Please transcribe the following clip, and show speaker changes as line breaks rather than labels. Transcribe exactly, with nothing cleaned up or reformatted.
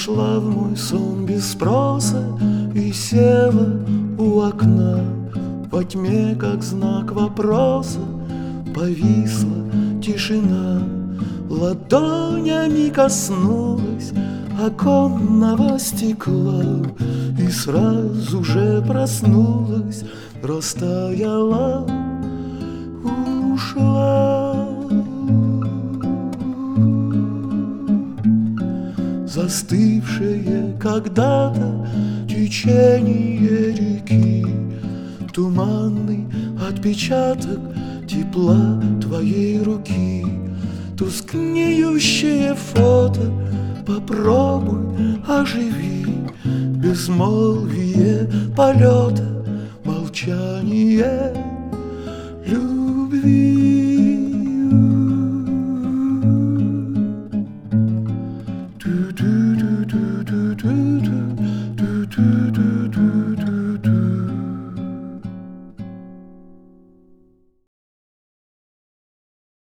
Вошла в мой сон без спроса и села у окна. Во тьме, как знак вопроса, повисла тишина. Ладонями коснулась оконного стекла и сразу же проснулась, растаяла, ушла. Застывшее когда-то течение реки, туманный отпечаток тепла твоей руки, тускнеющее фото попробуй оживи, безмолвие полета, молчание любви.